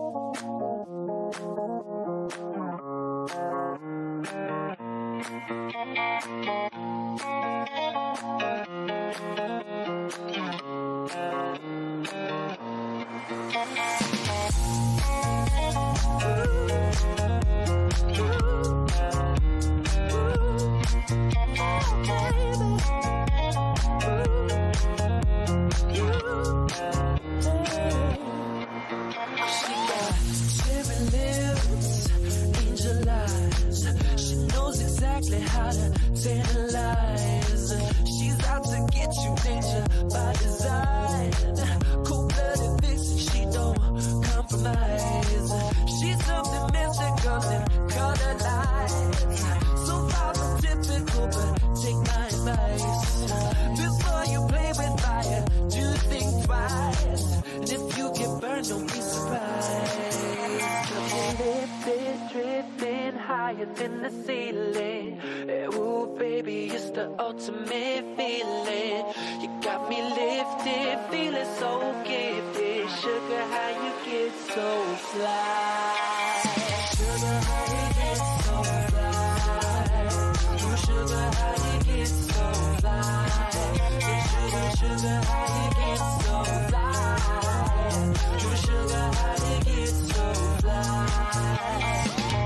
In the ceiling, ooh baby, it's the ultimate feeling. You got me lifted, feeling so gifted. Sugar, how you get so fly? Sugar, how you get so fly? Ooh, sugar, how you get so fly? Yeah, sugar, how you get so fly? Ooh, sugar, how you get so fly?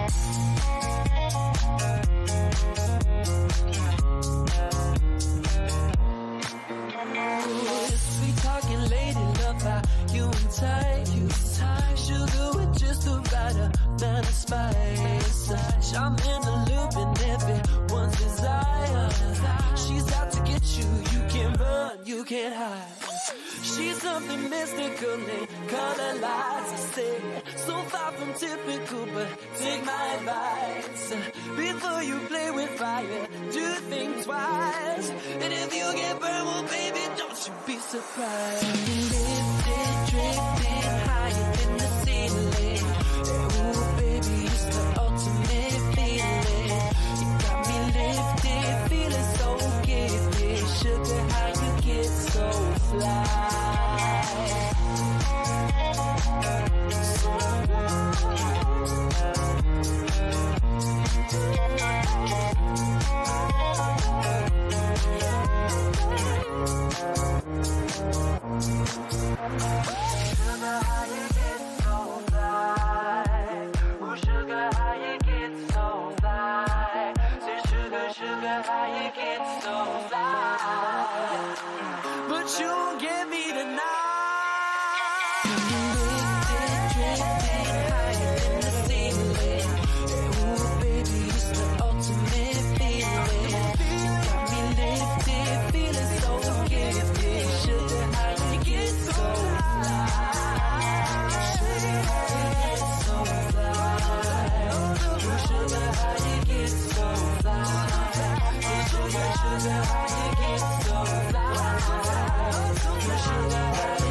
You and tight, sugar with just the right amount of spice. I'm in the loop and everyone's desire. She's out to get you, you can't run, you can't hide. She's something mystical in color lights. I say, so far from typical, but take my advice. Before you play with fire, do think twice. And if you get burned, well baby, don't you be surprised. Lifted, drifting higher than the ceiling. Ooh baby, it's the ultimate feeling. You got me lifted, feeling so gifted. Sugar, how you get so fly? But you won't get me tonight. Sugar, how you get so fly? Sugar,